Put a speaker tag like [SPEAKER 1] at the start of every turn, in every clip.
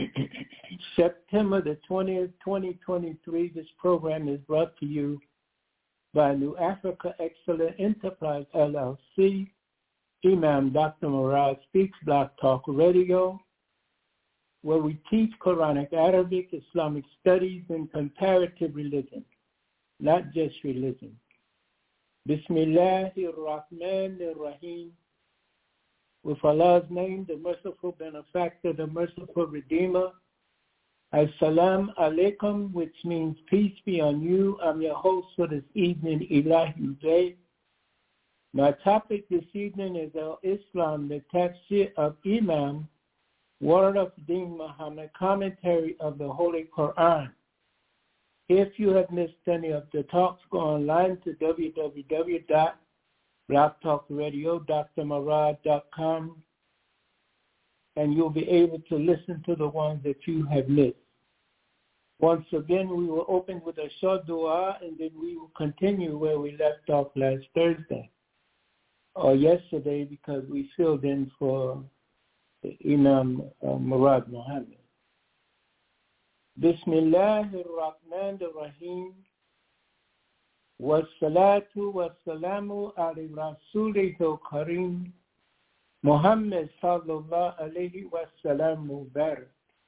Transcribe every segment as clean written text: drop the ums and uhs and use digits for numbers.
[SPEAKER 1] September the 20th, 2023. This program is brought to you by New Africa Excellent Enterprise, LLC, Imam Dr. Murad Speaks Blog Talk Radio, where we teach Quranic, Arabic, Islamic studies, and comparative religion, not just religion. Bismillahir-Rahmanir-Rahim. With Allah's name, the merciful benefactor, the merciful redeemer. As-salam alaikum, which means peace be on you. I'm your host for this evening, Ilahi Day. My topic this evening is Al-Islam, the tafsir of Imam, Word of Deen Muhammad, commentary of the Holy Quran. If you have missed any of the talks, go online to www.blogtalkradio.drmurad.com, and you'll be able to listen to the ones that you have missed. Once again, we will open with a short dua, and then we will continue where we left off last Thursday, or yesterday, because we filled in for Imam Murad Muhammad. Bismillahir-Rahmanir-Rahim. Wassalatu wassalamu ala rasulihil kareem Muhammad sallallahu alayhi wa sallam mubarak.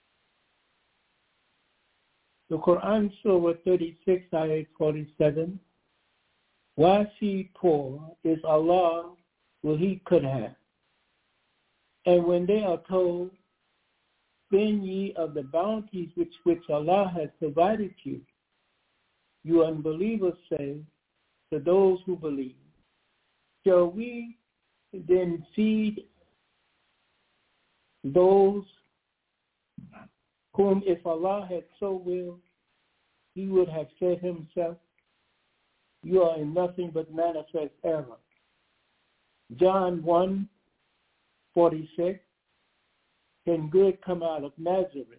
[SPEAKER 1] The Quran, Surah 36, Ayat 47. Wasi poor is Allah will He could have. And when they are told, spend ye of the bounties which Allah has provided you, you unbelievers say to those who believe, shall we then feed those whom, if Allah had so willed, He would have fed Himself? You are in nothing but manifest error. John 1:46. Can good come out of Nazareth?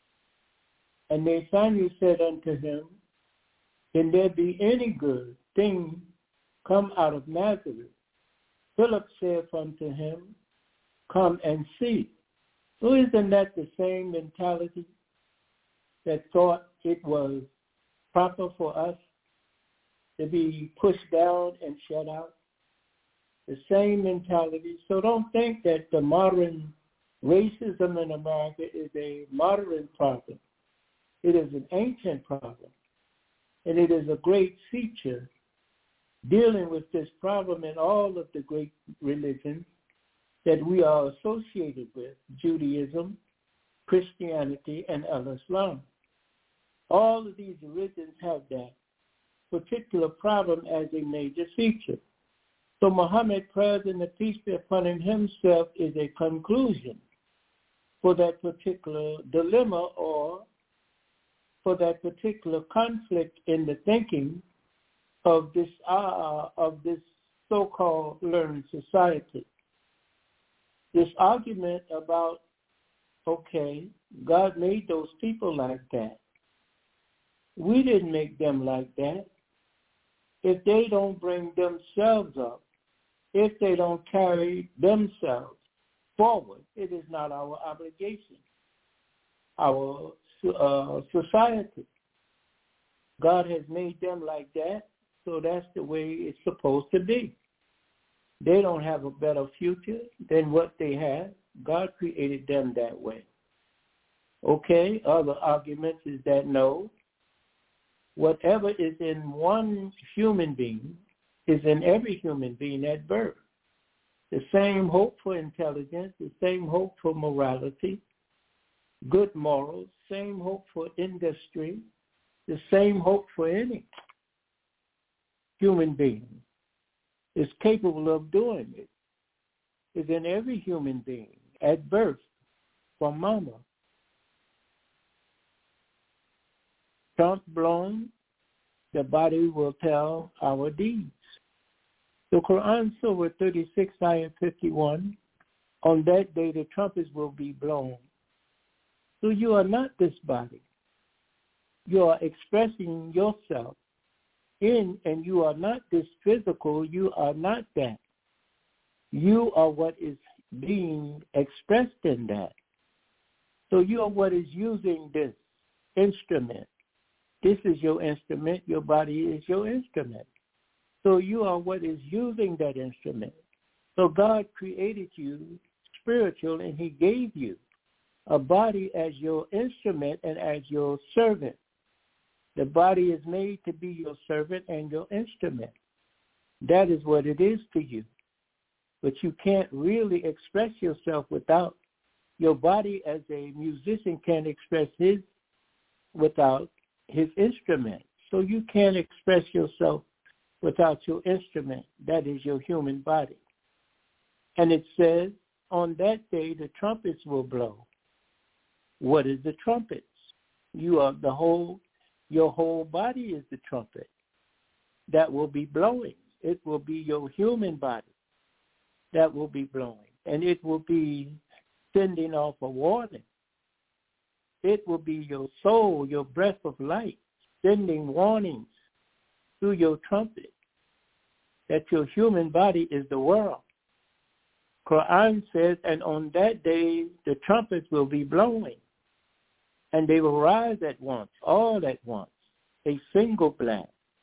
[SPEAKER 1] And Nathanael said unto him, can there be any good thing come out of Nazareth? Philip said unto him, come and see. So isn't that the same mentality that thought it was proper for us to be pushed down and shut out? The same mentality. So don't think that the modern racism in America is a modern problem. It is an ancient problem. And it is a great feature dealing with this problem in all of the great religions that we are associated with, Judaism, Christianity, and Al-Islam. All of these religions have that particular problem as a major feature. So Muhammad, praise and the peace be upon him, himself is a conclusion for that particular dilemma or for that particular conflict in the thinking of this so-called learned society. This argument about, okay, God made those people like that. We didn't make them like that. If they don't bring themselves up, if they don't carry themselves forward, it is not our obligation, our society. God has made them like that, so that's the way it's supposed to be. They don't have a better future than what they have. God created them that way. Okay, other arguments is that no, whatever is in one human being is in every human being at birth. The same hope for intelligence, the same hope for morality, good morals, same hope for industry, the same hope for any human being is capable of doing it. Is in every human being at birth from mama. Trump blown, the body will tell our deeds. The Quran, Surah 36, Ayah 51, on that day the trumpets will be blown. So you are not this body. You are expressing yourself in, and you are not this physical, you are not that. You are what is being expressed in that. So you are what is using this instrument. This is your instrument. Your body is your instrument. So you are what is using that instrument. So God created you spiritual, and he gave you a body as your instrument and as your servant. The body is made to be your servant and your instrument. That is what it is to you. But you can't really express yourself without your body, as a musician can't express his without his instrument. So you can't express yourself without your instrument. That is your human body. And it says, on that day the trumpets will blow. What is the trumpets? You are your whole body is the trumpet that will be blowing. It will be your human body that will be blowing, and it will be sending off a warning. It will be your soul, your breath of life, sending warnings through your trumpet that your human body is the world. Quran says, and on that day the trumpets will be blowing, and they will rise at once, all at once, a single blast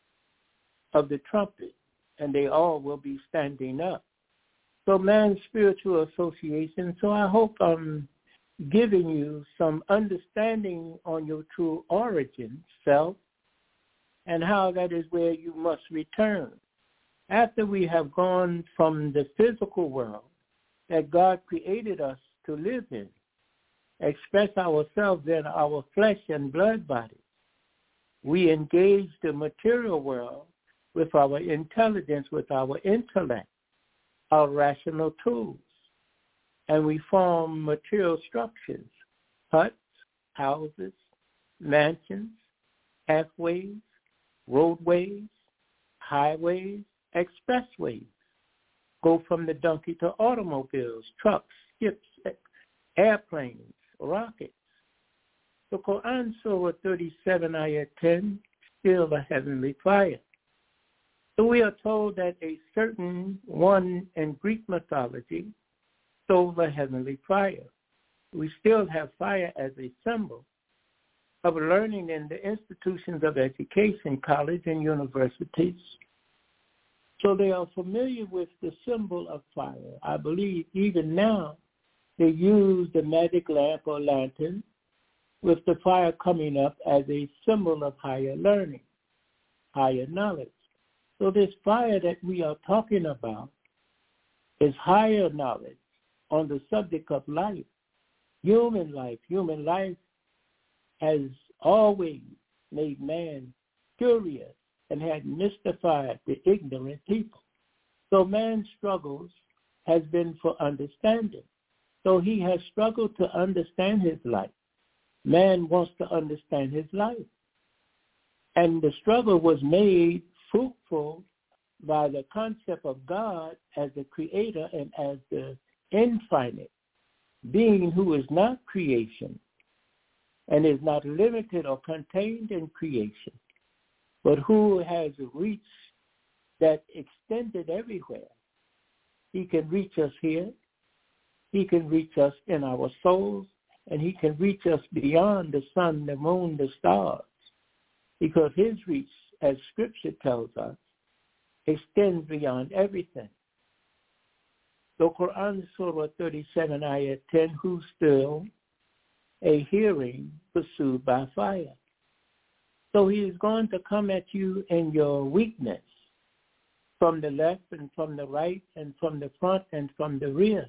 [SPEAKER 1] of the trumpet, and they all will be standing up. So man's spiritual association. So I hope I'm giving you some understanding on your true origin, self, and how that is where you must return. After we have gone from the physical world that God created us to live in, express ourselves in our flesh and blood bodies, we engage the material world with our intelligence, with our intellect, our rational tools, and we form material structures, huts, houses, mansions, pathways, roadways, highways, expressways, go from the donkey to automobiles, trucks, ships, airplanes, rockets. The Quran, Surah 37, Ayah 10, still a heavenly fire. So we are told that a certain one in Greek mythology stole a heavenly fire. We still have fire as a symbol of learning in the institutions of education, college and universities. So they are familiar with the symbol of fire. I believe even now they use the magic lamp or lantern with the fire coming up as a symbol of higher learning, higher knowledge. So this fire that we are talking about is higher knowledge on the subject of life, human life. Human life has always made man curious and had mystified the ignorant people. So man's struggles has been for understanding. So he has struggled to understand his life. Man wants to understand his life. And the struggle was made fruitful by the concept of God as the creator and as the infinite being who is not creation and is not limited or contained in creation, but who has reached that extended everywhere. He can reach us here. He can reach us in our souls, and he can reach us beyond the sun, the moon, the stars, because his reach, as Scripture tells us, extends beyond everything. So Quran Surah 37, Ayah 10, who still a hearing pursued by fire. So he is going to come at you in your weakness, from the left and from the right and from the front and from the rear.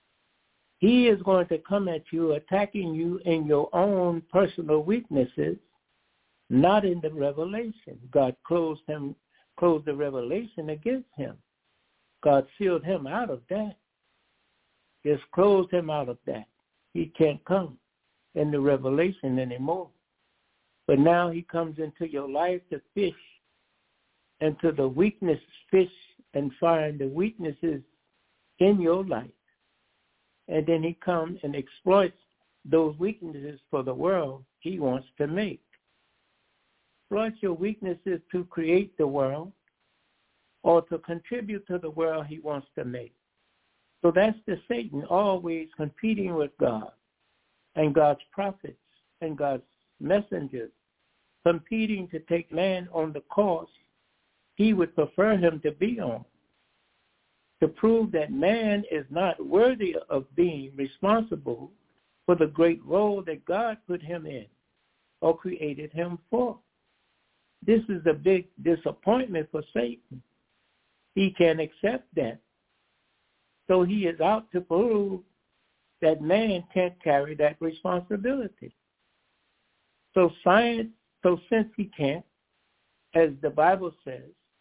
[SPEAKER 1] He is going to come at you, attacking you in your own personal weaknesses, not in the revelation. God closed the revelation against him. God sealed him out of that. Just closed him out of that. He can't come in the revelation anymore. But now he comes into your life to fish, into the weakness, fish and find the weaknesses in your life. And then he comes and exploits those weaknesses for the world he wants to make. Exploit your weaknesses to create the world or to contribute to the world he wants to make. So that's the Satan always competing with God, and God's prophets and God's messengers competing to take man on the course he would prefer him to be on, to prove that man is not worthy of being responsible for the great role that God put him in or created him for. This is a big disappointment for Satan. He can't accept that. So he is out to prove that man can't carry that responsibility. So since he can't, as the Bible says,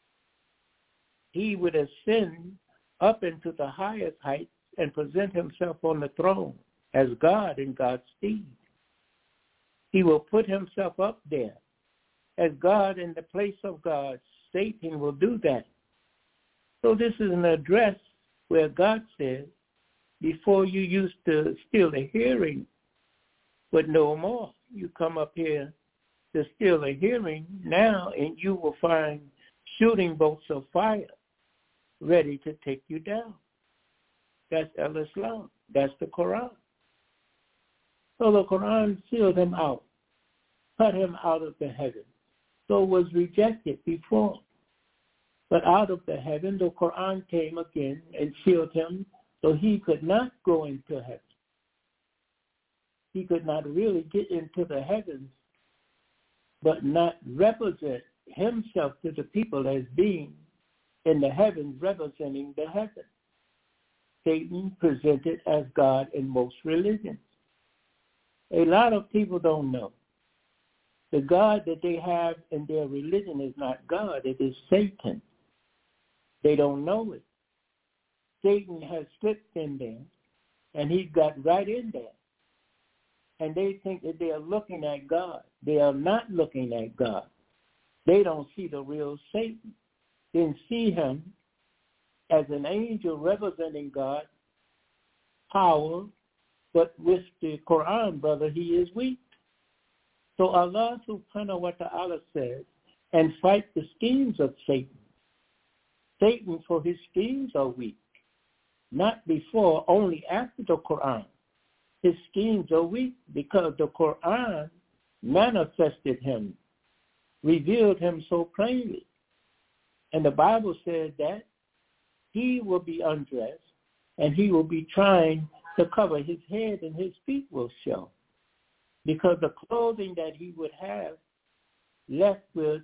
[SPEAKER 1] he would ascend up into the highest heights and present himself on the throne as God in God's stead. He will put himself up there as God in the place of God. Satan will do that. So this is an address where God says, before you used to steal a hearing, but no more. You come up here to steal a hearing now, and you will find shooting bolts of fire ready to take you down. That's al-Islam. That's the Quran. So the Quran sealed him out, cut him out of the heavens. So was rejected before. But out of the heaven, the Quran came again and sealed him, so he could not go into heaven. He could not really get into the heavens, but not represent himself to the people as being in the heavens, representing the heavens. Satan presented as God in most religions. A lot of people don't know. The God that they have in their religion is not God, it is Satan. They don't know it. Satan has slipped in there, and he's got right in there. And they think that they are looking at God. They are not looking at God. They don't see the real Satan. They see him as an angel representing God's power, but with the Quran, brother, he is weak. So Allah subhanahu wa ta'ala says, and fight the schemes of Satan. Satan, for his schemes are weak. Not before, only after the Quran. His schemes are weak because the Quran manifested him, revealed him so plainly. And the Bible says that he will be undressed and he will be trying to cover his head and his feet will show. Because the clothing that he would have left will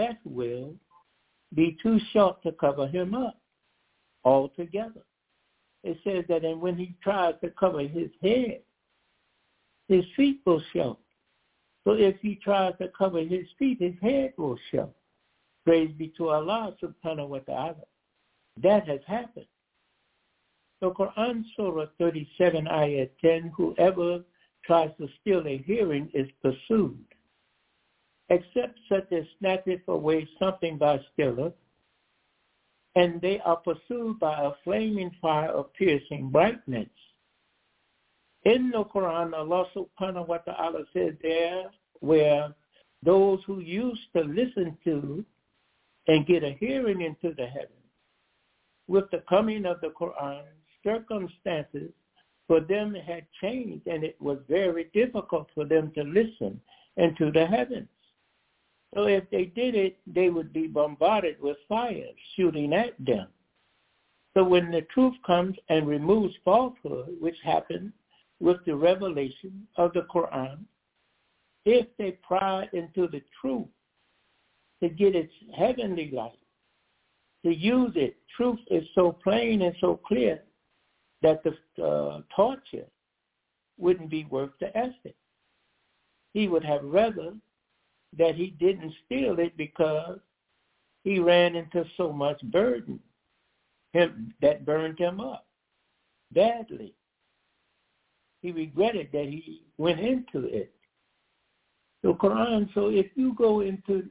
[SPEAKER 1] be too short to cover him up altogether. It says that, and when he tries to cover his head, his feet will show. So if he tries to cover his feet, his head will show. Praise be to Allah subhanahu wa ta'ala. That has happened. So Quran Surah 37, Ayah 10, whoever tries to steal a hearing is pursued, except such as snatcheth away something by stealer, and they are pursued by a flaming fire of piercing brightness. In the Quran, Allah subhanahu wa ta'ala says there where those who used to listen to and get a hearing into the heavens, with the coming of the Quran, circumstances for them had changed, and it was very difficult for them to listen into the heavens. So if they did it, they would be bombarded with fire shooting at them. So when the truth comes and removes falsehood, which happened with the revelation of the Quran, if they pry into the truth to get its heavenly light, to use it, truth is so plain and so clear that the torture wouldn't be worth the effort. He would have rather that he didn't steal it because he ran into so much burden that burned him up badly. He regretted that he went into it. So Quran. So if you go into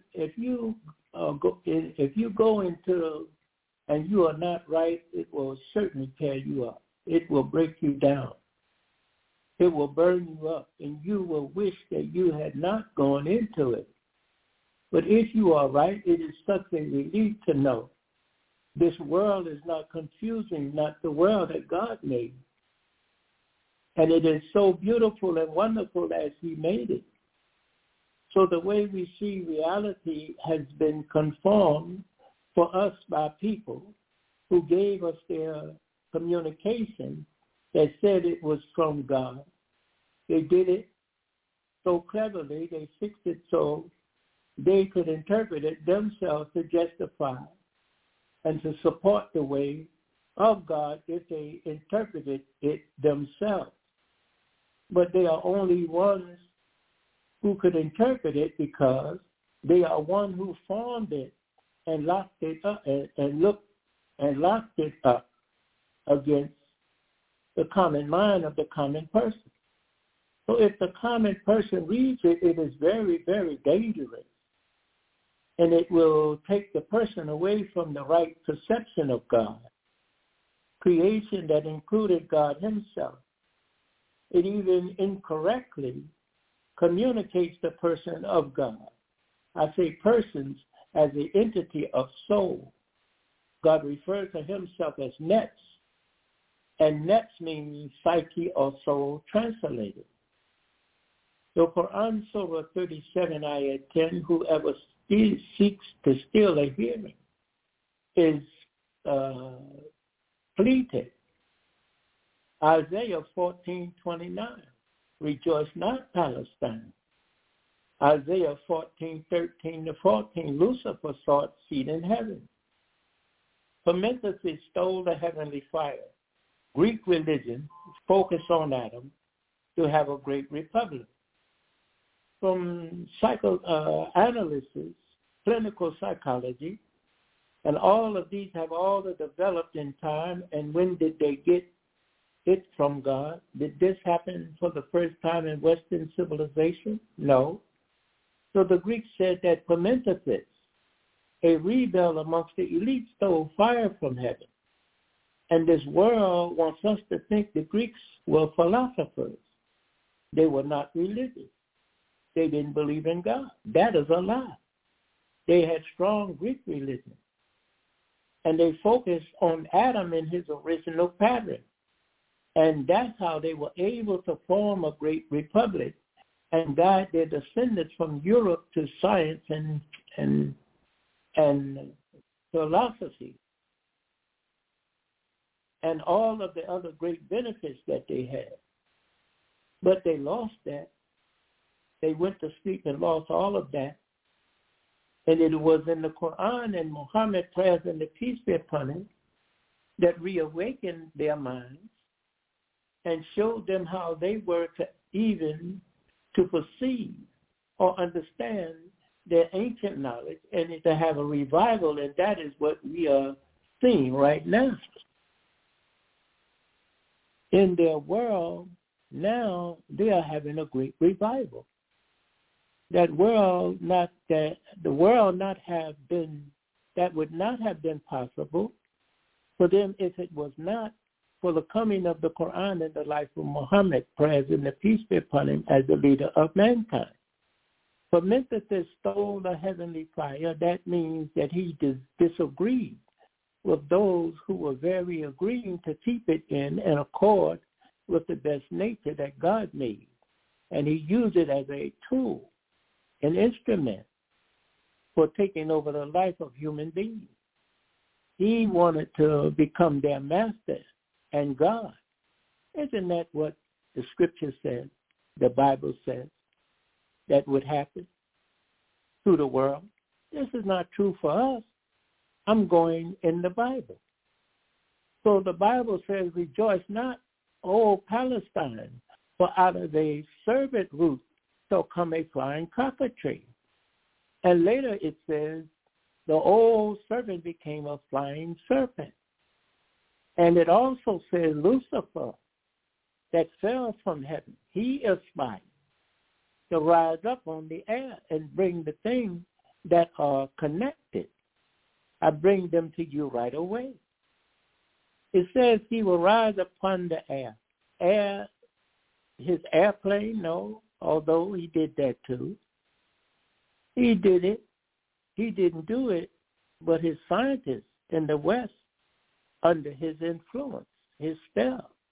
[SPEAKER 1] and you are not right, it will certainly tear you up. It will break you down. It will burn you up, and you will wish that you had not gone into it. But if you are right, it is such a relief to know this world is not confusing, not the world that God made. And it is so beautiful and wonderful as he made it. So the way we see reality has been conformed for us by people who gave us their communication that said it was from God. They did it so cleverly, they fixed it so they could interpret it themselves to justify and to support the way of God if they interpreted it themselves. But they are only ones who could interpret it because they are one who formed it and locked it up and locked it up against the common mind of the common person. So if the common person reads it, it is very, very dangerous. And it will take the person away from the right perception of God, creation that included God himself. It even incorrectly communicates the person of God. I say persons as the entity of soul. God refers to himself as nefs, and nefs means psyche or soul translated. The Quran Surah 37, Ayat 10, whoever seeks to steal a hearing is pleaded. Isaiah 14:29, rejoice not, Palestine. Isaiah 14:13-14, Lucifer sought seat in heaven. Parmenides stole the heavenly fire. Greek religion focused on Adam to have a great republic. From psychoanalysis, clinical psychology, and all of these have all developed in time. And when did they get it from God? Did this happen for the first time in Western civilization? No. So the Greeks said that Parmenides, a rebel amongst the elite, stole fire from heaven. And this world wants us to think the Greeks were philosophers. They were not religious. They didn't believe in God. That is a lie. They had strong Greek religion. And they focused on Adam in his original pattern. And that's how they were able to form a great republic and guide their descendants from Europe to science and philosophy and all of the other great benefits that they had. But they lost that. They went to sleep and lost all of that. And it was in the Quran and Muhammad, prayers and the peace be upon him, that reawakened their minds and showed them how they were to perceive or understand their ancient knowledge and to have a revival, and that is what we are seeing right now. In their world, now they are having a great revival. That would not have been possible for them if it was not for the coming of the Quran and the life of Muhammad, prayers and the peace be upon him, as the leader of mankind. Parmenides stole the heavenly fire. That means that he disagreed with those who were very agreeing to keep it in accord with the best nature that God made. And he used it as a tool, an instrument for taking over the life of human beings. He wanted to become their master and God. Isn't that what the scripture says, the Bible says, that would happen to the world? This is not true for us. I'm going in the Bible. So the Bible says, rejoice not, O Palestine, for out of a serpent root shall come a flying cockatrice. And later it says, the old serpent became a flying serpent. And it also says Lucifer, that fell from heaven, he aspired to rise up on the air and bring the things that are connected. I bring them to you right away. It says he will rise upon the air. His airplane, no, although he did that too. He did it. He didn't do it, but his scientists in the West, under his influence, his spell,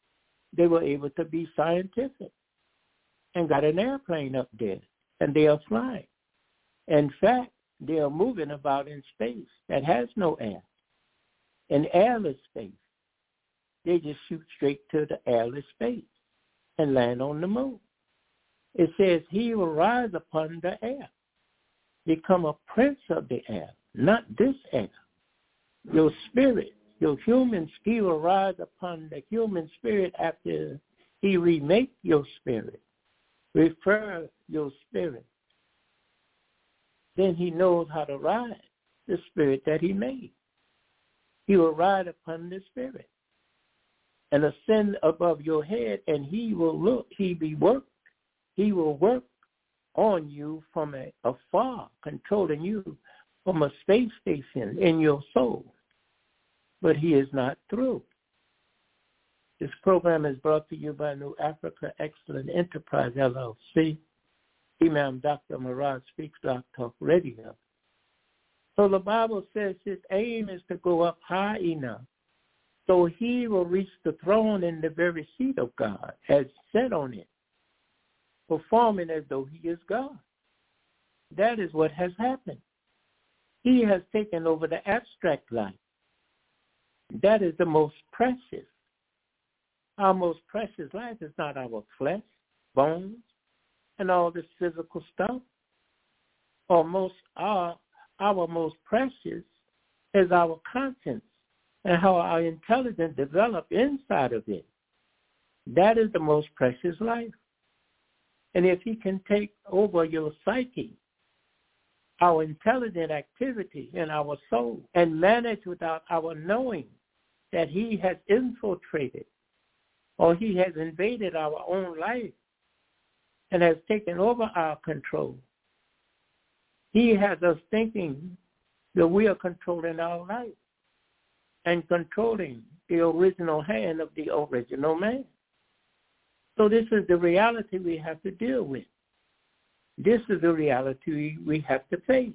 [SPEAKER 1] they were able to be scientific and got an airplane up there, and they are flying. In fact, they are moving about in space that has no air, in airless space. They just shoot straight to the airless space and land on the moon. It says he will rise upon the air, become a prince of the air, not this air. Your spirit, your human spirit will rise upon the human spirit after he remake your spirit, refer your spirit. Then he knows how to ride the spirit that he made. He will ride upon the spirit and ascend above your head, and he will work on you from afar, controlling you from a space station in your soul. But he is not through. This program is brought to you by New Africa Excellent Enterprise, LLC. Imam Dr. Murad Speaks Blog Talk Radio. So the Bible says his aim is to go up high enough so he will reach the throne in the very seat of God, has sat on it, performing as though he is God. That is what has happened. He has taken over the abstract life. That is the most precious. Our most precious life is not our flesh, bones, and all this physical stuff. Our most precious is our conscience and how our intelligence develops inside of it. That is the most precious life. And if he can take over your psyche, our intelligent activity in our soul, and manage without our knowing that he has infiltrated or he has invaded our own life and has taken over our control, he has us thinking that we are controlling our life and controlling the original hand of the original man. So this is the reality we have to deal with. This is the reality we have to face.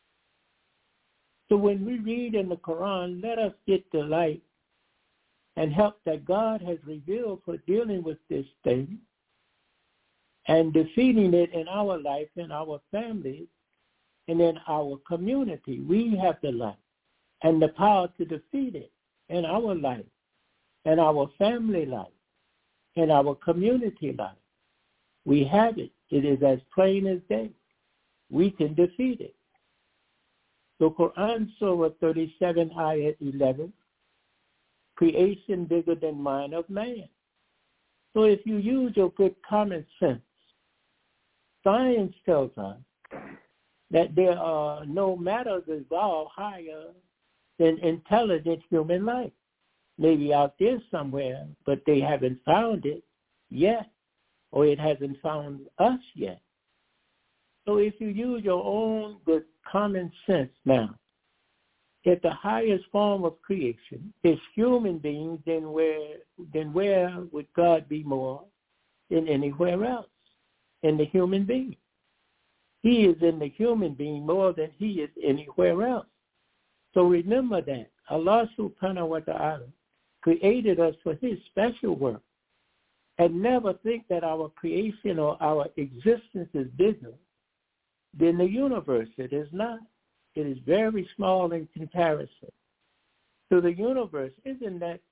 [SPEAKER 1] So when we read in the Quran, let us get the light and help that God has revealed for dealing with this thing and defeating it in our life, in our families, and in our community. We have the light and the power to defeat it in our life, in our family life, in our community life. We have it. It is as plain as day. We can defeat it. The Quran, Surah 37, Ayat 11, creation bigger than mind of man. So if you use your good common sense, science tells us that there are no matters evolved higher than intelligent human life. Maybe out there somewhere, but they haven't found it yet, or it hasn't found us yet. So if you use your own good common sense now, that the highest form of creation is human beings, then where would God be more than anywhere else in the human being? He is in the human being more than he is anywhere else. So remember that Allah subhanahu wa ta'ala created us for his special work. And never think that our creation or our existence is bigger than the universe. It is not. It is very small in comparison. So the universe isn't the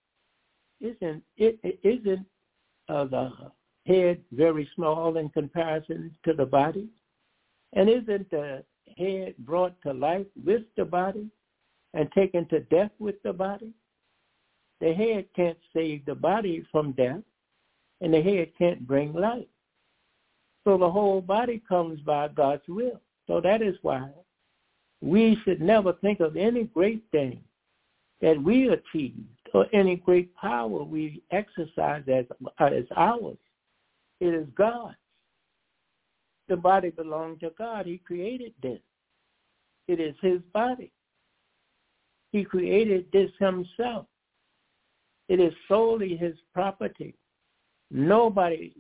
[SPEAKER 1] head very small in comparison to the body? And isn't the head brought to life with the body and taken to death with the body? The head can't save the body from death, and the head can't bring life. So the whole body comes by God's will. So that is why we should never think of any great thing that we achieved or any great power we exercise as ours. It is God's. The body belongs to God. He created this. It is his body. He created this himself. It is solely his property. Nobody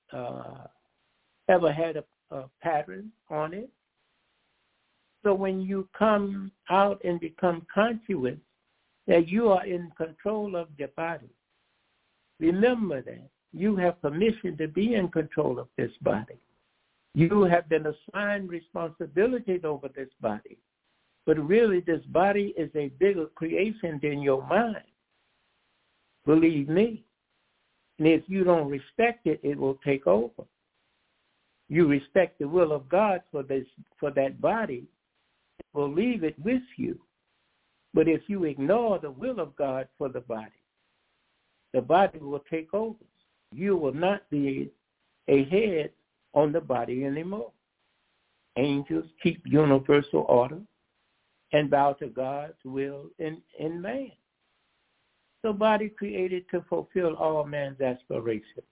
[SPEAKER 1] ever had a pattern on it. So when you come out and become conscious that you are in control of your body, Remember that. You have permission to be in control of this body. You have been assigned responsibilities over this body. But really, this body is a bigger creation than your mind. Believe me. And if you don't respect it, it will take over. You respect the will of God for that body, it will leave it with you. But if you ignore the will of God for the body will take over. You will not be a head on the body anymore. Angels keep universal order and bow to God's will in man. The body created to fulfill all man's aspirations.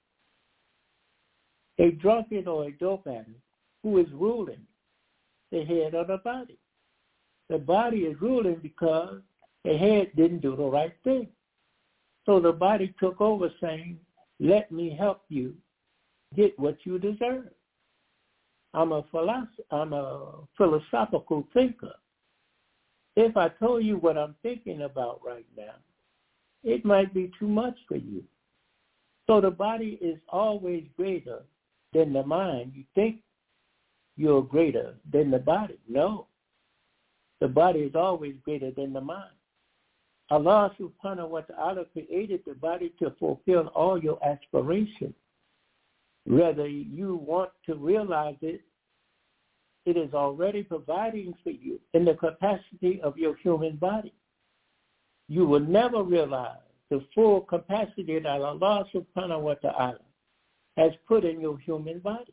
[SPEAKER 1] A drunkard or a dope addict who is ruling the head of the body. The body is ruling because the head didn't do the right thing. So the body took over saying, let me help you get what you deserve. I'm a philosophical thinker. If I told you what I'm thinking about right now, it might be too much for you. So the body is always greater than the mind. You think you're greater than the body. No. The body is always greater than the mind. Allah subhanahu wa ta'ala created the body to fulfill all your aspirations. Whether you want to realize it, it is already providing for you in the capacity of your human body. You will never realize the full capacity that Allah subhanahu wa ta'ala has put in your human body.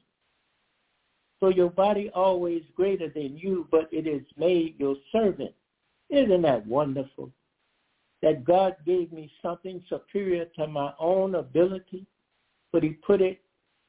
[SPEAKER 1] So your body always greater than you, but it is made your servant. Isn't that wonderful? That God gave me something superior to my own ability, but he put it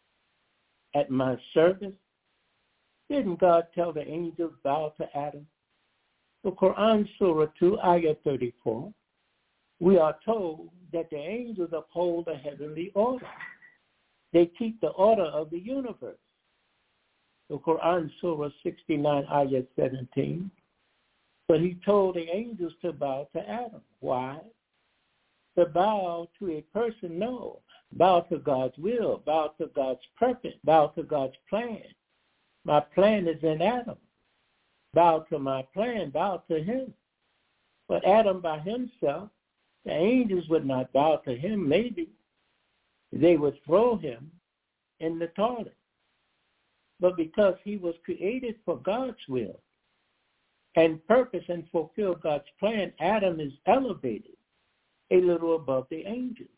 [SPEAKER 1] at my service. Didn't God tell the angels bow to Adam? The Quran Surah 2, Ayah 34, we are told that the angels uphold the heavenly order. They keep the order of the universe. The Quran Surah 69, Ayah 17, but he told the angels to bow to Adam. Why? To bow to a person? No. Bow to God's will, bow to God's purpose, bow to God's plan. My plan is in Adam. Bow to my plan, bow to him. But Adam by himself, the angels would not bow to him, maybe. They would throw him in the toilet. But because he was created for God's will and purpose and fulfill God's plan, Adam is elevated a little above the angels.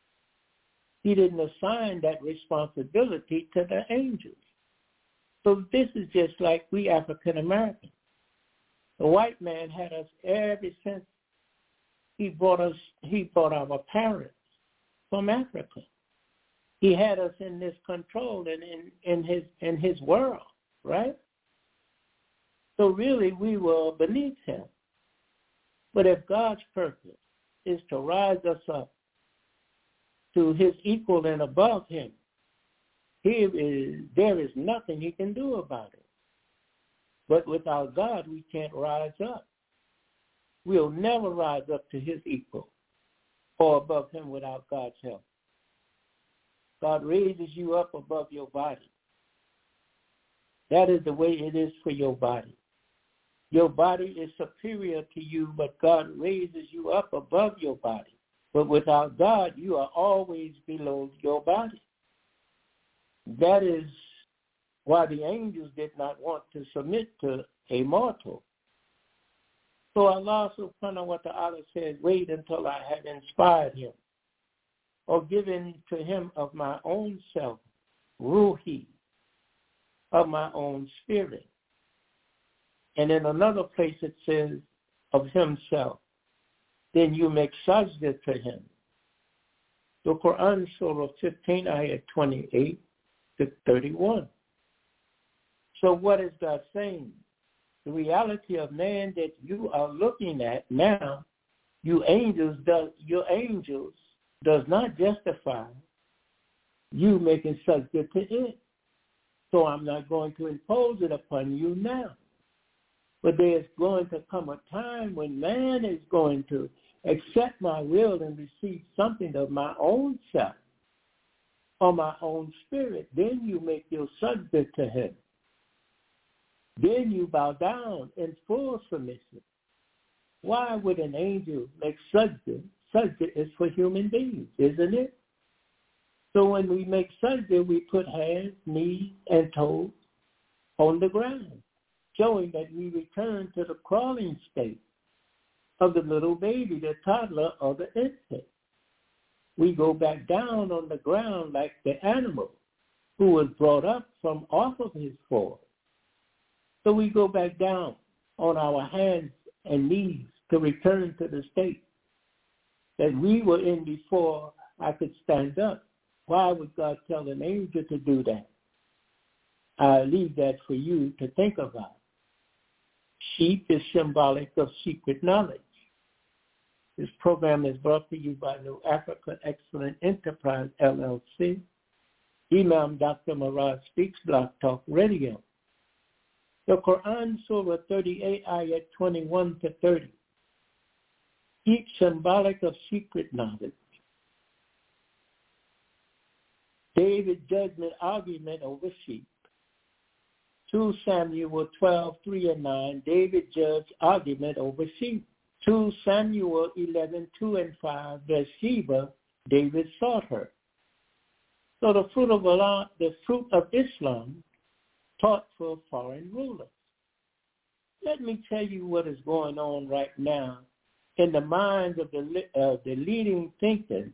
[SPEAKER 1] He didn't assign that responsibility to the angels. So this is just like we African Americans. The white man had us ever since he brought our parents from Africa. He had us in this control and in his world, right? So really we were beneath him. But if God's purpose is to rise us up to his equal and above him, there is nothing he can do about it. But without God, we can't rise up. We'll never rise up to his equal or above him without God's help. God raises you up above your body. That is the way it is for your body. Your body is superior to you, but God raises you up above your body. But without God, you are always below your body. That is why the angels did not want to submit to a mortal. So Allah subhanahu wa ta'ala said, wait until I have inspired him or given to him of my own self, ruhi, of my own spirit. And in another place it says of himself, then you make sajda to him. The Quran Surah 15, ayat 28 to 31. So what is God saying? The reality of man that you are looking at now, your angels does not justify you making sajda to it. So I'm not going to impose it upon you now. But there's going to come a time when man is going to accept my will and receive something of my own self or my own spirit, then you make your subject to him. Then you bow down in full submission. Why would an angel make subject? Subject is for human beings, isn't it? So when we make subject, we put hands, knees, and toes on the ground, showing that we return to the crawling state of the little baby, the toddler, or the infant. We go back down on the ground like the animal who was brought up from off of his form. So we go back down on our hands and knees to return to the state that we were in before I could stand up. Why would God tell an angel to do that? I leave that for you to think about. Sheep is symbolic of secret knowledge. This program is brought to you by New Africa Excellent Enterprise, LLC. Imam Dr. Murad Speaks, Blog Talk Radio. The Quran, Surah 38, Ayat 21 to 30. Each symbolic of secret knowledge. David's judgment argument over sheep. 2 Samuel 12, 3 and 9. David judged argument over sheep. 2 Samuel 11, 2 and 5. Bathsheba, David sought her. So the fruit of Allah, the fruit of Islam, taught for foreign rulers. Let me tell you what is going on right now in the minds of the leading thinkers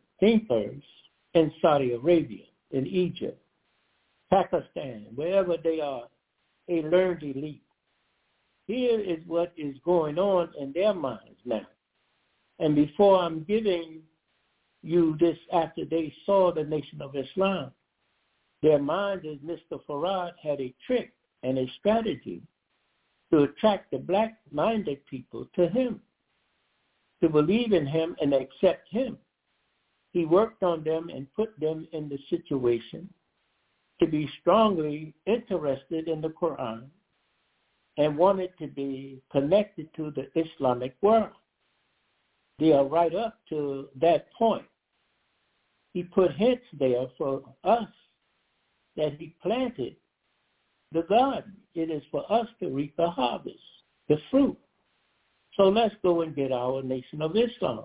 [SPEAKER 1] in Saudi Arabia, in Egypt, Pakistan, wherever they are, a learned elite. Here is what is going on in their minds now. And before I'm giving you this after they saw the Nation of Islam, their mind is Mr. Farad had a trick and a strategy to attract the black-minded people to him, to believe in him and accept him. He worked on them and put them in the situation to be strongly interested in the Quran and wanted to be connected to the Islamic world. They are right up to that point. He put hints there for us that he planted the garden. It is for us to reap the harvest, the fruit. So let's go and get our Nation of Islam.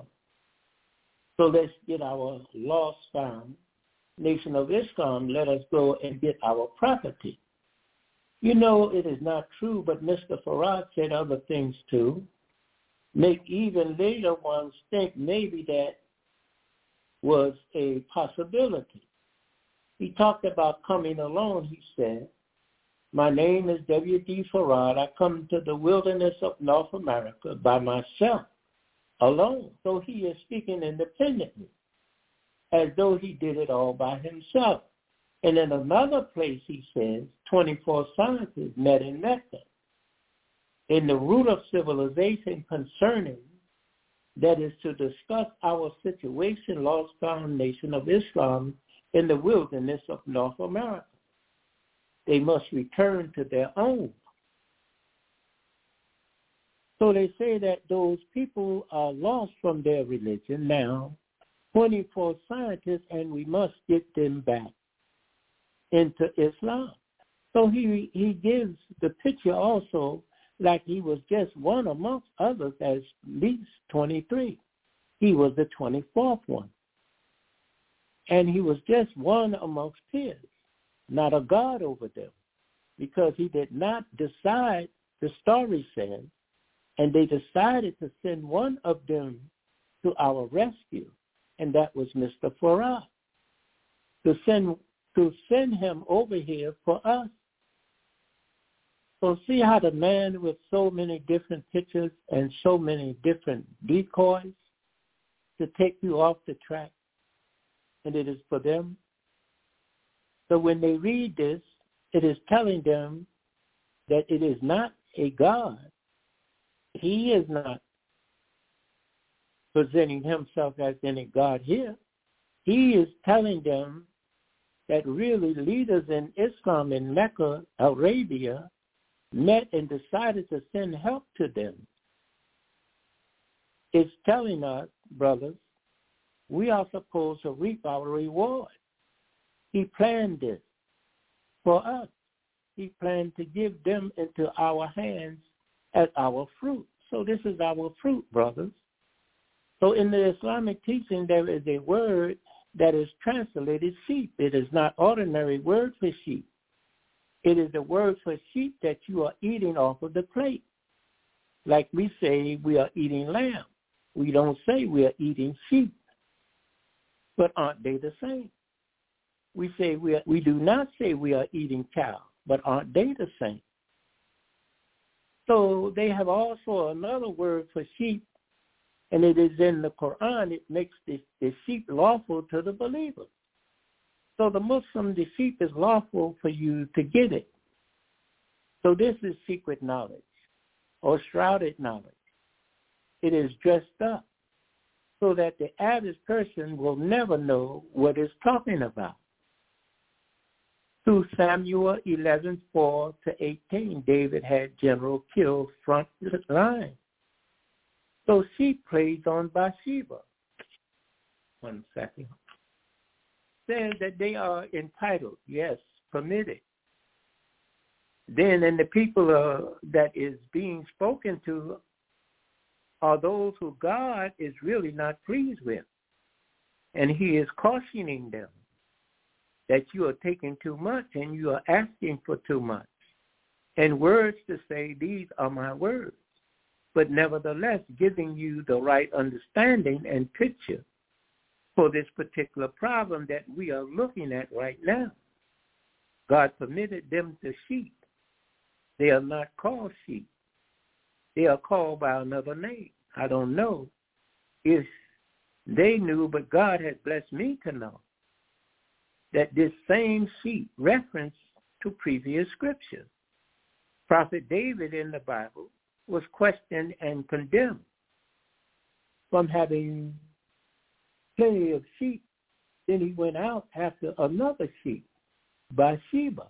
[SPEAKER 1] So let's get our lost found Nation of Islam. Let us go and get our property. You know, it is not true, but Mr. Farad said other things too. Make even later ones think maybe that was a possibility. He talked about coming alone, he said. My name is W.D. Farad. I come to the wilderness of North America by myself, alone. So he is speaking independently, as though he did it all by himself. And in another place, he says, 24 scientists met in Mecca. In the root of civilization concerning, that is to discuss our situation, lost found Nation of Islam in the wilderness of North America. They must return to their own. So they say that those people are lost from their religion now, 24 scientists, and we must get them back into Islam. So he gives the picture also like he was just one amongst others, as least 23. He was the 24th one. And he was just one amongst peers, not a God over them, because he did not decide, the story says, and they decided to send one of them to our rescue, and that was Mr. Farad, to send him over here for us. So see how the man with so many different pictures and so many different decoys to take you off the track, and it is for them. So when they read this, it is telling them that it is not a God. He is not presenting himself as any God here. He is telling them that really leaders in Islam in Mecca, Arabia, met and decided to send help to them. It's telling us brothers, we are supposed to reap our reward. He planned this for us. He planned to give them into our hands as our fruit. So this is our fruit, brothers. So in the Islamic teaching, there is a word that is translated sheep. It is not ordinary word for sheep. It is a word for sheep that you are eating off of the plate. Like we say we are eating lamb. We don't say we are eating sheep. But aren't they the same? We say we do not say we are eating cow, but aren't they the same? So they have also another word for sheep, and it is in the Quran. It makes the sheep lawful to the believer. So the Muslim, the sheep is lawful for you to get it. So this is secret knowledge or shrouded knowledge. It is dressed up so that the average person will never know what it's talking about. Through Samuel 11:4-18, David had General kill front line. So sheep plays on Bathsheba. 1 second. Says that they are entitled, yes, permitted. Then, and the people that is being spoken to are those who God is really not pleased with. And he is cautioning them that you are taking too much and you are asking for too much. And words to say, these are my words. But nevertheless, giving you the right understanding and picture for this particular problem that we are looking at right now. God permitted them to sheep. They are not called sheep. They are called by another name. I don't know if they knew, but God had blessed me to know that this same sheep reference to previous scriptures. Prophet David in the Bible was questioned and condemned from having plenty of sheep. Then he went out after another sheep, Bathsheba.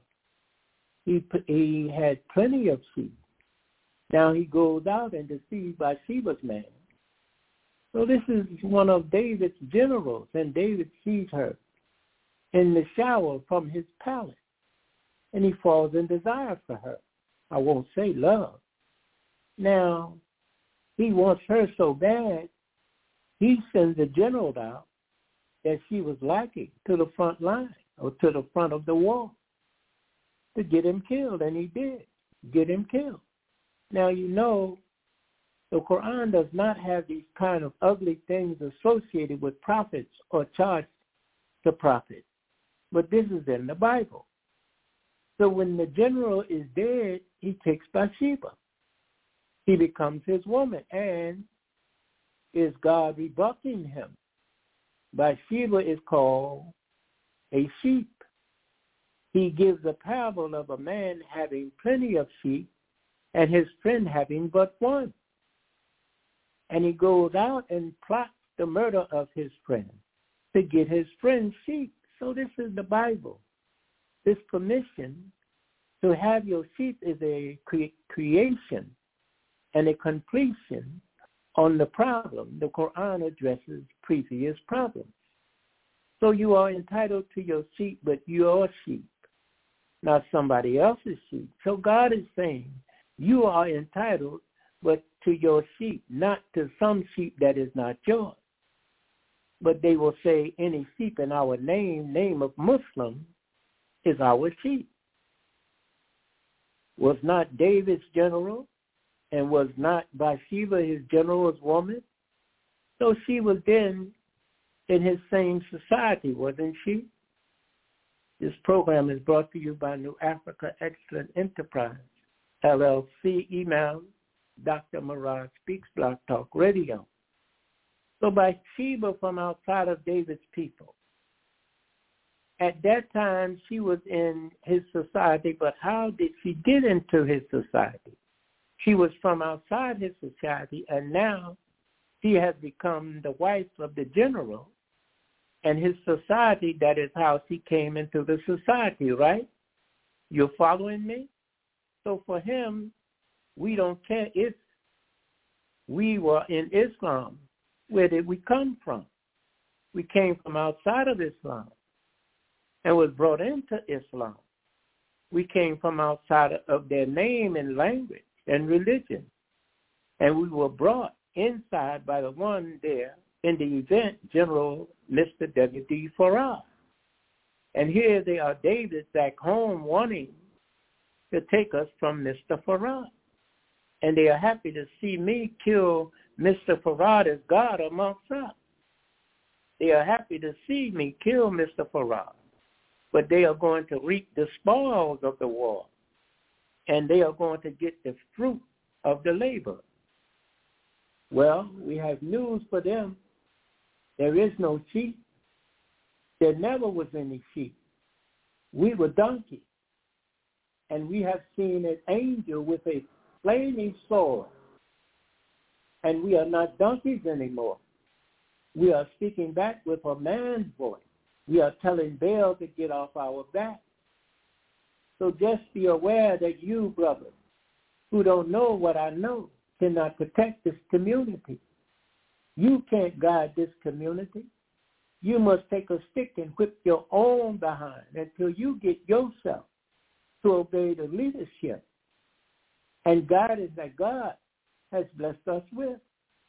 [SPEAKER 1] He had plenty of sheep. Now he goes out and deceives Bathsheba's man. So this is one of David's generals, and David sees her in the shower from his palace, and he falls in desire for her. I won't say love. Now, he wants her so bad, he sends a general out that she was lacking to the front line or to the front of the wall to get him killed, and he did get him killed. Now, you know, the Quran does not have these kind of ugly things associated with prophets or charged to prophets, but this is in the Bible. So when the general is dead, he takes Bathsheba. He becomes his woman, and is God rebuking him? Bathsheba is called a sheep. He gives a parable of a man having plenty of sheep and his friend having but one. And he goes out and plots the murder of his friend to get his friend's sheep. So this is the Bible. This permission to have your sheep is a creation and a completion on the problem. The Quran addresses previous problems. So you are entitled to your sheep, but your sheep, not somebody else's sheep. So God is saying you are entitled, but to your sheep, not to some sheep that is not yours. But they will say any sheep in our name of Muslim, is our sheep. Was not David's general, and was not Bathsheba his general's woman? So she was then in his same society, wasn't she? This program is brought to you by New Africa Excellent Enterprise, LLC, email, Dr. Mirage Speaks, Blog Talk Radio. So Bathsheba from outside of David's people. At that time, she was in his society, but how did she get into his society? She was from outside his society, and now she has become the wife of the general, and his society, that is how she came into the society, right? You're following me? So for him, we don't care if we were in Islam Where did we come from? We came from outside of Islam and was brought into Islam. We came from outside of their name and language and religion. And we were brought inside by the one there in the event, General Mr. W.D. Farrar. And here they are, David, back home wanting to take us from Mr. Farrar. And they are happy to see me kill Mr. Farrar as God amongst us. They are happy to see me kill Mr. Farrar. But they are going to reap the spoils of the war. And they are going to get the fruit of the labor. Well, we have news for them. There is no sheep. There never was any sheep. We were donkeys. And we have seen an angel with a flaming sword. And we are not donkeys anymore. We are speaking back with a man's voice. We are telling Baal to get off our back. So just be aware that you, brothers, who don't know what I know, cannot protect this community. You can't guide this community. You must take a stick and whip your own behind until you get yourself to obey the leadership and guidance that God has blessed us with.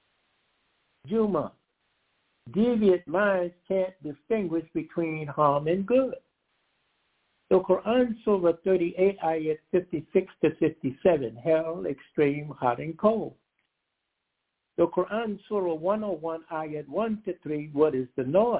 [SPEAKER 1] Juma, deviant minds can't distinguish between harm and good. The Quran, Surah 38, ayat 56 to 57, hell, extreme, hot and cold. The Quran, Surah 101, ayat 1 to 3, what is the noise?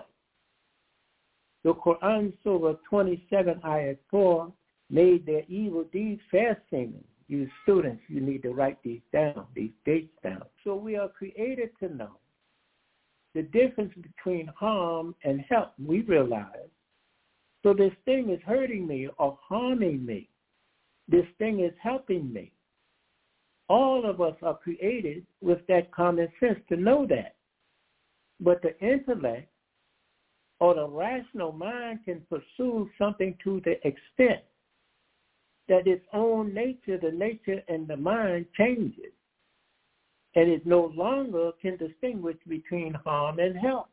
[SPEAKER 1] The Quran, Surah 27, ayat 4, made their evil deeds fast-seeming. You students, you need to write these down, these dates down. So we are created to know the difference between harm and help. We realize, so this thing is hurting me or harming me. This thing is helping me. All of us are created with that common sense to know that. But the intellect or the rational mind can pursue something to the extent that its own nature, the nature and the mind changes. And it no longer can distinguish between harm and help.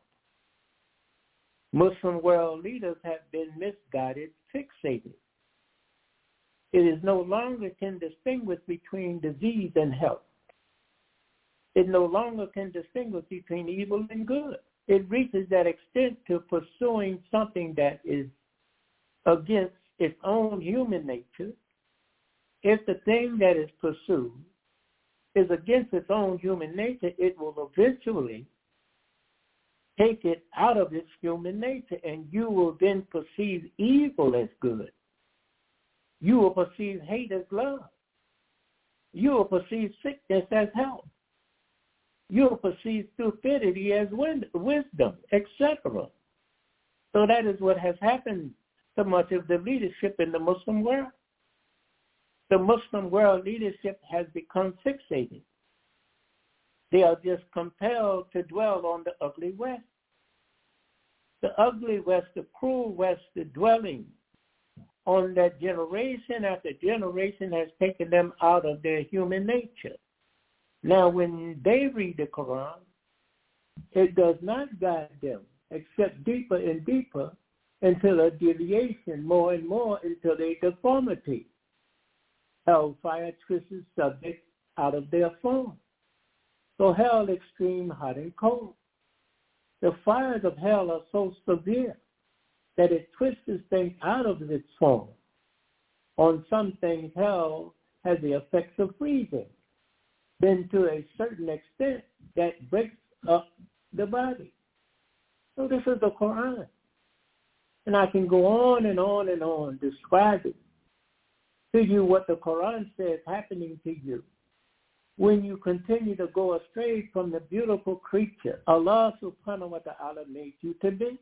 [SPEAKER 1] Muslim world leaders have been misguided, fixated. It is no longer can distinguish between disease and health. It no longer can distinguish between evil and good. It reaches that extent to pursuing something that is against its own human nature. If the thing that is pursued is against its own human nature, it will eventually take it out of its human nature, and you will then perceive evil as good. You will perceive hate as love. You will perceive sickness as health. You will perceive stupidity as wisdom, etc. So that is what has happened to much of the leadership in the Muslim world. The Muslim world leadership has become fixated. They are just compelled to dwell on the ugly West. The ugly West, the cruel West, the dwelling on that generation after generation has taken them out of their human nature. Now, when they read the Quran, it does not guide them except deeper and deeper until a deviation, more and more until a deformity. Hellfire twists subjects out of their form. So hell, extreme, hot and cold. The fires of hell are so severe that it twists things out of its form. On some things, hell has the effects of freezing. Then to a certain extent, that breaks up the body. So this is the Quran. And I can go on and on and on describing to you what the Quran says happening to you when you continue to go astray from the beautiful creature Allah subhanahu wa ta'ala made you to be.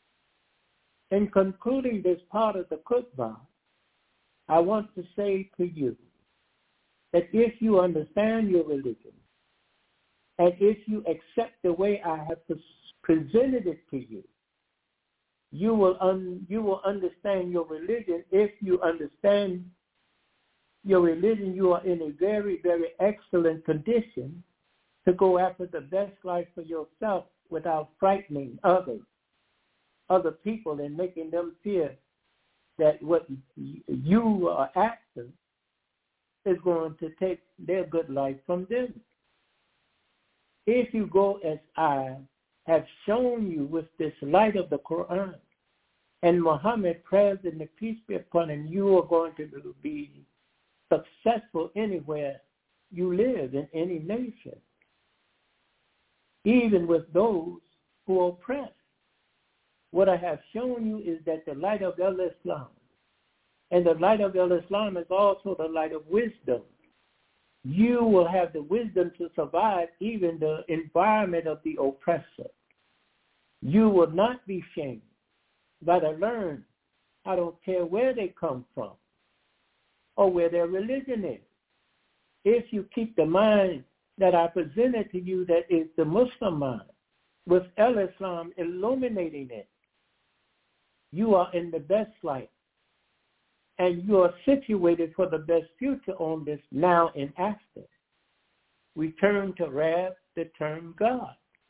[SPEAKER 1] In concluding this part of the khutbah, I want to say to you that if you understand your religion, and if you accept the way I have presented it to you, you will understand your religion. If you understand your religion, you are in a very, very excellent condition to go after the best life for yourself without frightening other people, and making them fear that what you are after is going to take their good life from them. If you go as I have shown you with this light of the Quran and Muhammad, praise and the peace be upon him, you are going to be successful anywhere you live in any nation, even with those who oppress. What I have shown you is that the light of Islam, and the light of Islam is also the light of wisdom. You will have the wisdom to survive even the environment of the oppressor. You will not be shamed, but learn. I don't care where they come from or where their religion is. If you keep the mind that I presented to you, that is the Muslim mind, with Islam illuminating it, you are in the best light, and you are situated for the best future on this now and after. We turn to Rab, the term God.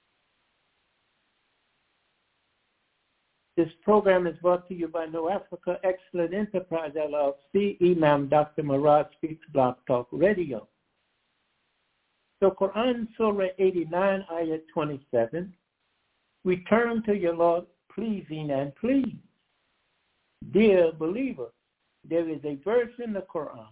[SPEAKER 1] This program is brought to you by No Africa Excellent Enterprise, LLC, Imam Dr. Murad Speaks Blog Talk Radio. So Quran Surah 89, Ayat 27, we turn to your Lord pleasing and pleased. Dear believers, there is a verse in the Quran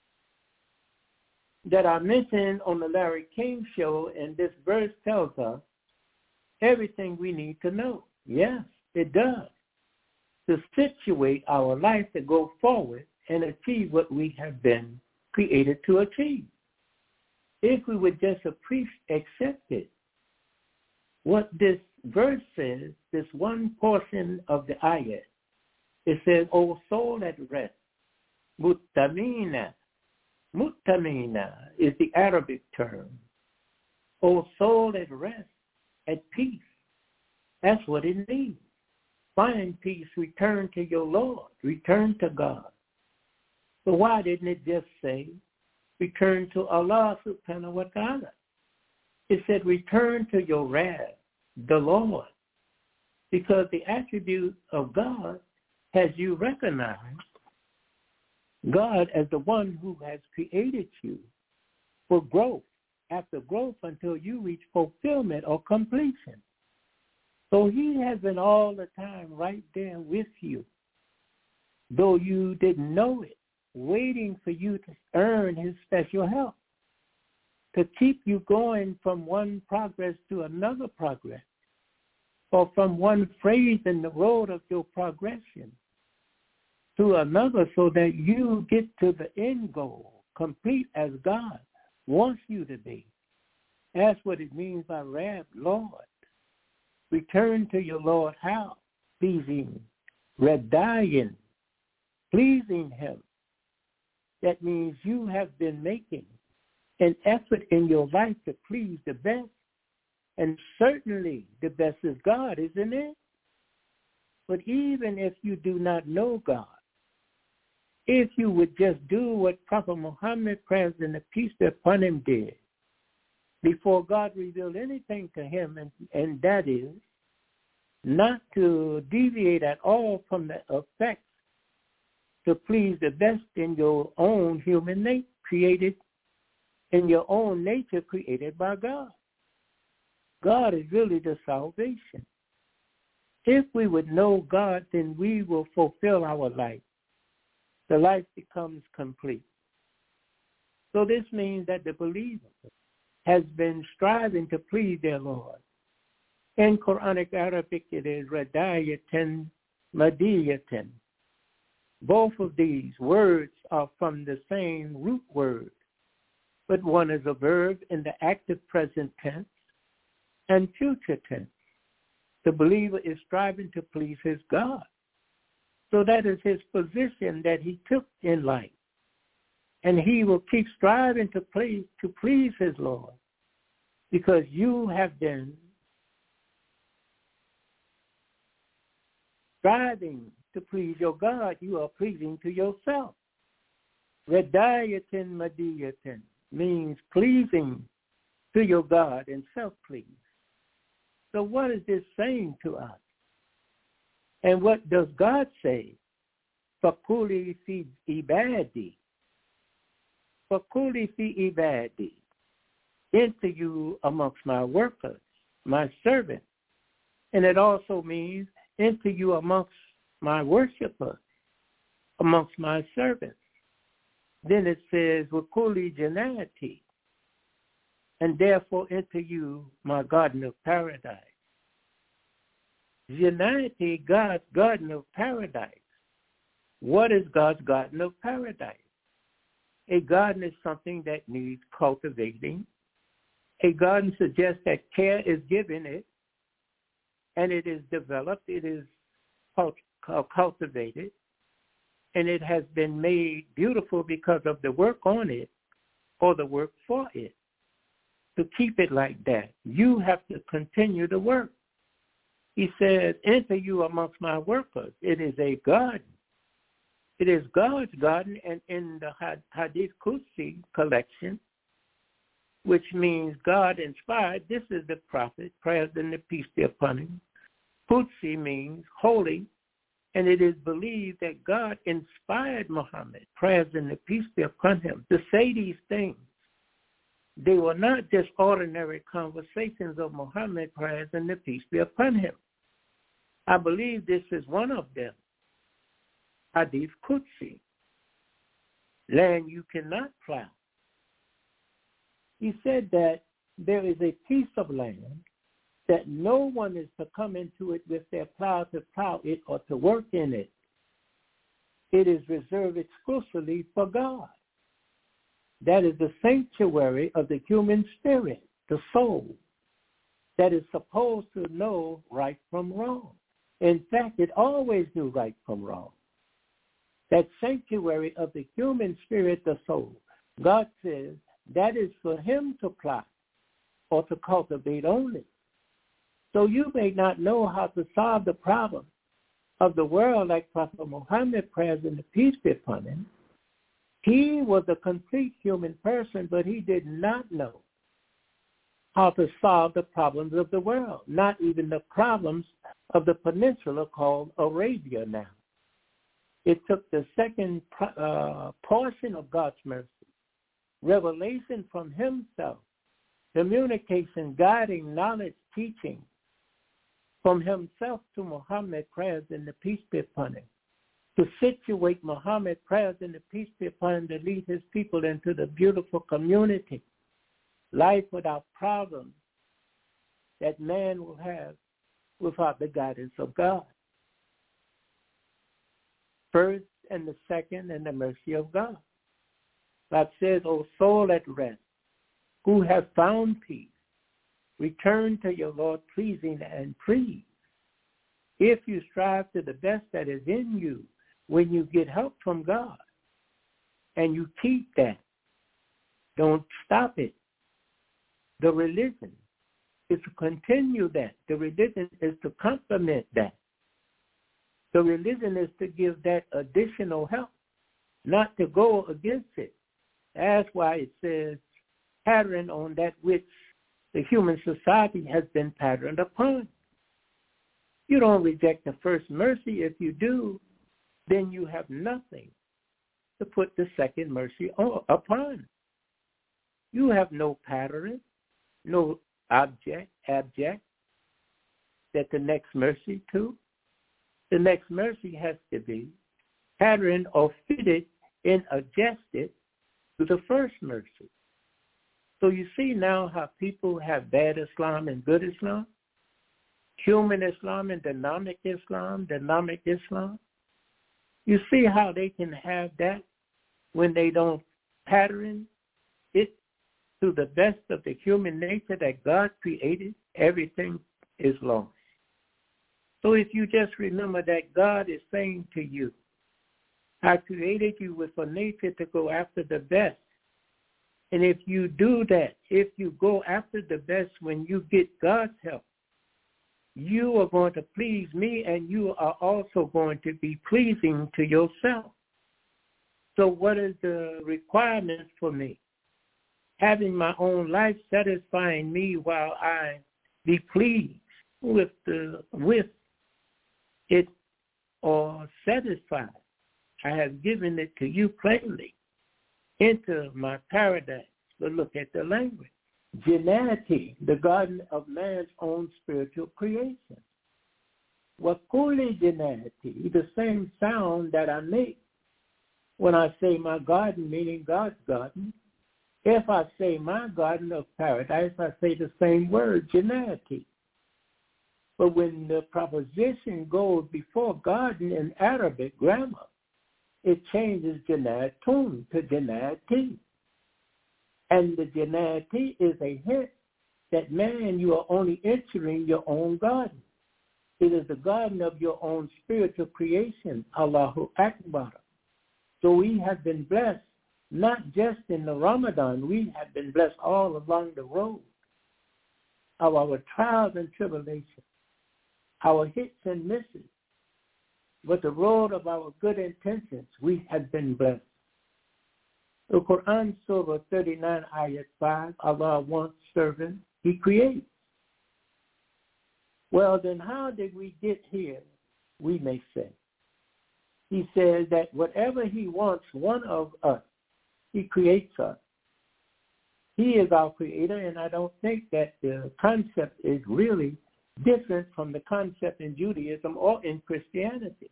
[SPEAKER 1] that I mentioned on the Larry King Show, and this verse tells us everything we need to know. Yes, it does. To situate our life to go forward and achieve what we have been created to achieve. If we would just accept it. What this verse says, this one portion of the ayat, it says, O soul at rest, muttamina. Muttamina is the Arabic term. O soul at rest, at peace. That's what it means. Find peace, return to your Lord, return to God. So why didn't it just say, return to Allah subhanahu wa ta'ala? It said, return to your Rab, the Lord. Because the attribute of God has you recognize God as the one who has created you for growth, after growth until you reach fulfillment or completion. So he has been all the time right there with you, though you didn't know it, waiting for you to earn his special help, to keep you going from one progress to another progress, or from one phase in the road of your progression to another, so that you get to the end goal, complete as God wants you to be. That's what it means by Rab, Lord. Return to your Lord how? Pleasing, Radayan, pleasing him. That means you have been making an effort in your life to please the best. And certainly the best is God, isn't it? But even if you do not know God, if you would just do what Prophet Muhammad, praise and the peace be upon him, did, before God revealed anything to him, and that is not to deviate at all from the effects to please the best in your own human nature, created in your own nature, created by God. God is really the salvation. If we would know God, then we will fulfill our life. The life becomes complete. So this means that the believer has been striving to please their Lord. In Quranic Arabic, it is radayatan, madiyatan. Both of these words are from the same root word, but one is a verb in the active present tense and future tense. The believer is striving to please his God. So that is his position that he took in life. And he will keep striving to please his Lord, because you have been striving to please your God. You are pleasing to yourself. Radayatin madiyatin means pleasing to your God and self-please. So what is this saying to us? And what does God say? Fakuli fi ibadi. Fakuli fi ibadi. Enter you amongst my workers, my servants. And it also means enter you amongst my worshipers, amongst my servants. Then it says, Wakuli janati. And therefore enter you my garden of paradise. Janati, God's garden of paradise. What is God's garden of paradise? A garden is something that needs cultivating. A garden suggests that care is given it, and it is developed, it is cultivated, and it has been made beautiful because of the work on it or the work for it. To keep it like that, you have to continue to work. He says, enter you amongst my workers. It is a garden. It is God's garden, and in the Hadith Qudsi collection, which means God inspired, this is the prophet, praise and the peace be upon him. Qudsi means holy, and it is believed that God inspired Muhammad, praise and the peace be upon him, to say these things. They were not just ordinary conversations of Muhammad, praise and the peace be upon him. I believe this is one of them. Hadith Qudsi, land you cannot plow. He said that there is a piece of land that no one is to come into it with their plow to plow it or to work in it. It is reserved exclusively for God. That is the sanctuary of the human spirit, the soul, that is supposed to know right from wrong. In fact, it always knew right from wrong. That sanctuary of the human spirit, the soul, God says that is for him to plow or to cultivate only. So you may not know how to solve the problem of the world like Prophet Muhammad, praise and the peace be upon him. He was a complete human person, but he did not know how to solve the problems of the world, not even the problems of the peninsula called Arabia now. It took the second portion of God's mercy, revelation from himself, communication, guiding, knowledge, teaching from himself to Muhammad, praise and the peace be upon him, to situate Muhammad, praise and the peace be upon him, to lead his people into the beautiful community, life without problems that man will have without the guidance of God. First and the second and the mercy of God. God says, O soul at rest, who have found peace, return to your Lord pleasing and free. If you strive to the best that is in you, when you get help from God, and you keep that, don't stop it. The religion is to continue that. The religion is to complement that. The religion is to give that additional help, not to go against it. That's why it says, pattern on that which the human society has been patterned upon. You don't reject the first mercy. If you do, then you have nothing to put the second mercy upon. You have no pattern, no abject that the next mercy to. The next mercy has to be patterned or fitted and adjusted to the first mercy. So you see now how people have bad Islam and good Islam, human Islam and dynamic Islam. You see how they can have that when they don't pattern it to the best of the human nature that God created. Everything is lost. So if you just remember that God is saying to you, I created you with a nature to go after the best. And if you do that, if you go after the best when you get God's help, you are going to please me, and you are also going to be pleasing to yourself. So what is the requirement for me? having my own life satisfying me while I be pleased with it or satisfied. I have given it to you plainly. Enter my paradise. But look at the language. Jannati, the garden of man's own spiritual creation. Wakuli Jannati, the same sound that I make when I say my garden, meaning God's garden. If I say my garden of paradise, I say the same word, Jannati. But when the preposition goes before garden in Arabic grammar, it changes Jannatun to Jannati. And the Jannati is a hint that, man, you are only entering your own garden. It is the garden of your own spiritual creation, Allahu Akbar. So we have been blessed, not just in the Ramadan, we have been blessed all along the road of our trials and tribulations, our hits and misses. But the road of our good intentions, we have been blessed. The Quran, Surah 39, Ayat 5, Allah wants servants, He creates. Well, then how did we get here, we may say. He says that whatever He wants one of us, He creates us. He is our creator, and I don't think that the concept is really different from the concept in Judaism or in Christianity.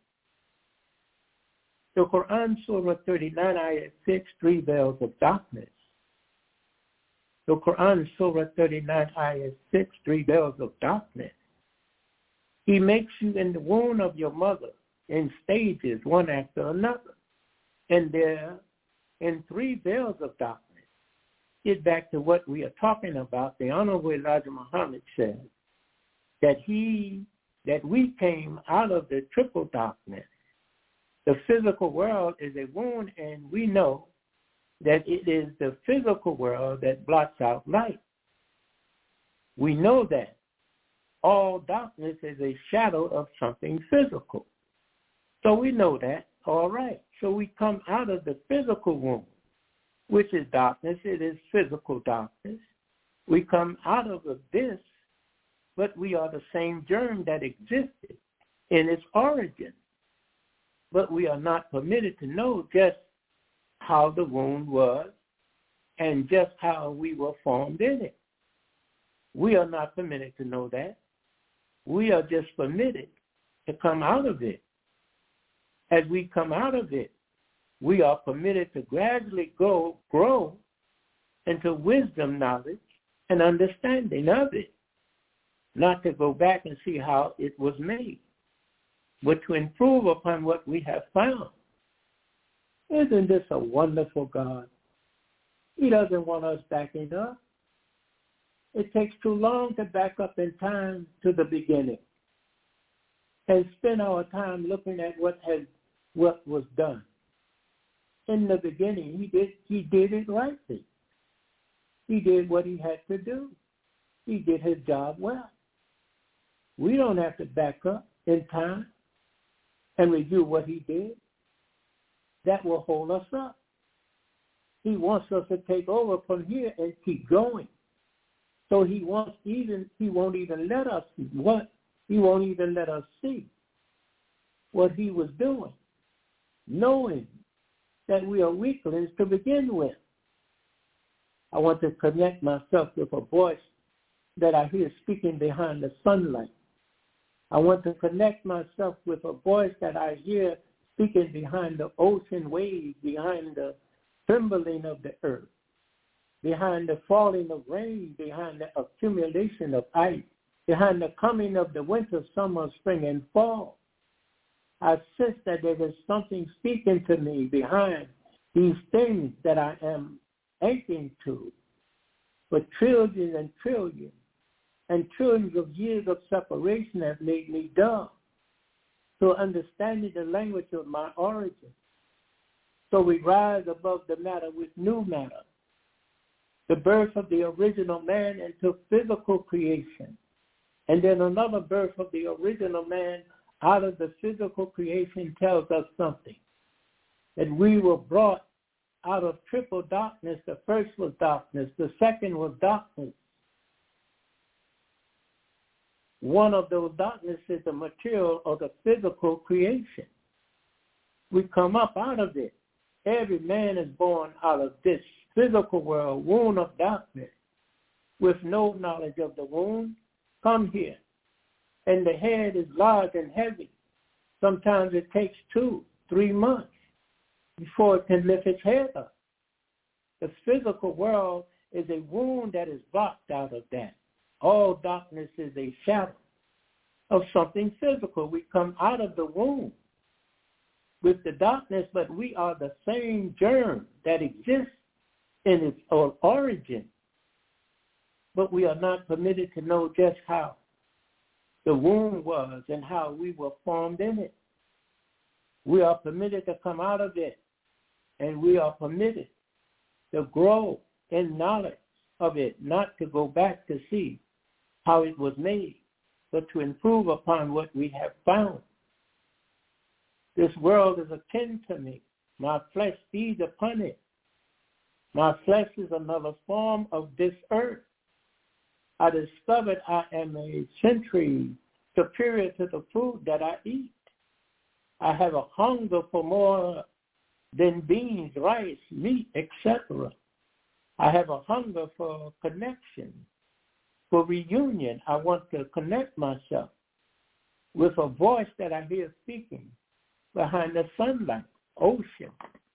[SPEAKER 1] The Quran, Surah 39, Ayat 6, 3 veils of darkness. The Quran, Surah 39, Ayat 6, 3 veils of darkness. He makes you in the womb of your mother in stages, one after another. And they're in 3 veils of darkness. Get back to what we are talking about. The Honorable Elijah Muhammad said that we came out of the triple darkness. The physical world is a wound, and we know that it is the physical world that blots out light. We know that all darkness is a shadow of something physical. So we know that, all right. So we come out of the physical wound, which is darkness. It is physical darkness. We come out of this, but we are the same germ that existed in its origin. But we are not permitted to know just how the wound was and just how we were formed in it. We are not permitted to know that. We are just permitted to come out of it. As we come out of it, we are permitted to gradually grow into wisdom, knowledge, and understanding of it. Not to go back and see how it was made, but to improve upon what we have found. Isn't this a wonderful God? He doesn't want us backing up. It takes too long to back up in time to the beginning and spend our time looking at what was done. In the beginning, he did it rightly. He did what he had to do. He did his job well. We don't have to back up in time and review what he did. That will hold us up. He wants us to take over from here and keep going. So he won't even let us see what he was doing, knowing that we are weaklings to begin with. I want to connect myself with a voice that I hear speaking behind the sunlight. I want to connect myself with a voice that I hear speaking behind the ocean waves, behind the trembling of the earth, behind the falling of rain, behind the accumulation of ice, behind the coming of the winter, summer, spring, and fall. I sense that there is something speaking to me behind these things that I am aching to. But trillions and trillions and trillions of years of separation have made me dumb to understanding the language of my origin. So we rise above the matter with new matter, the birth of the original man into physical creation, and then another birth of the original man out of the physical creation tells us something, that we were brought out of triple darkness. The first was darkness. The second was darkness. One of those darknesses is the material or the physical creation. We come up out of it. Every man is born out of this physical world, womb of darkness, with no knowledge of the womb. Come here. And the head is large and heavy. Sometimes it takes 2-3 months before it can lift its head up. The physical world is a wound that is blocked out of that. All darkness is a shadow of something physical. We come out of the womb with the darkness, but we are the same germ that exists in its origin. But we are not permitted to know just how the womb was and how we were formed in it. We are permitted to come out of it, and we are permitted to grow in knowledge of it, not to go back to see how it was made, but to improve upon what we have found. This world is akin to me. My flesh feeds upon it. My flesh is another form of this earth. I discovered I am a century superior to the food that I eat. I have a hunger for more than beans, rice, meat, etc. I have a hunger for connection, for reunion. I want to connect myself with a voice that I hear speaking behind the sunlight, ocean,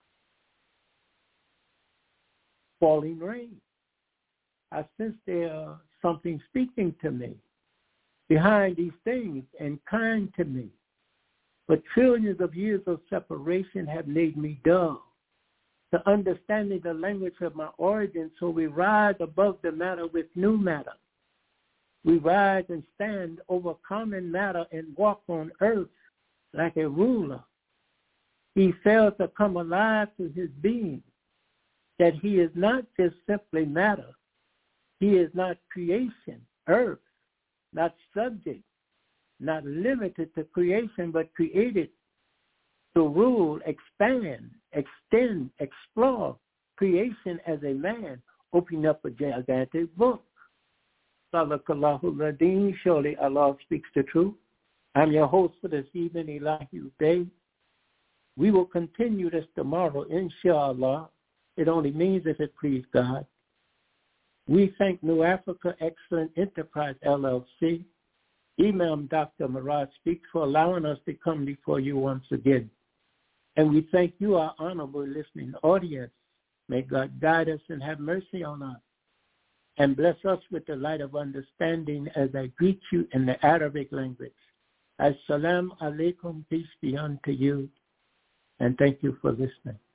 [SPEAKER 1] falling rain. I sense there's something speaking to me behind these things and kind to me. But trillions of years of separation have made me dull to understanding the language of my origin, so we rise above the matter with new matter. We rise and stand over common matter and walk on earth like a ruler. He fails to come alive to his being, that he is not just simply matter. He is not creation, earth, not subject, not limited to creation, but created to rule, expand, extend, explore creation as a man, opening up a gigantic book. Sadaqallahu Ladeen, surely Allah speaks the truth. I'm your host for this evening, Elahi Bey. We will continue this tomorrow, inshallah. It only means if it please God. We thank New Africa Excellent Enterprise, LLC, Imam Dr. Murad Speaks, for allowing us to come before you once again. And we thank you, our honorable listening audience. May God guide us and have mercy on us, and bless us with the light of understanding as I greet you in the Arabic language. As-salamu alaikum, peace be unto you, and thank you for listening.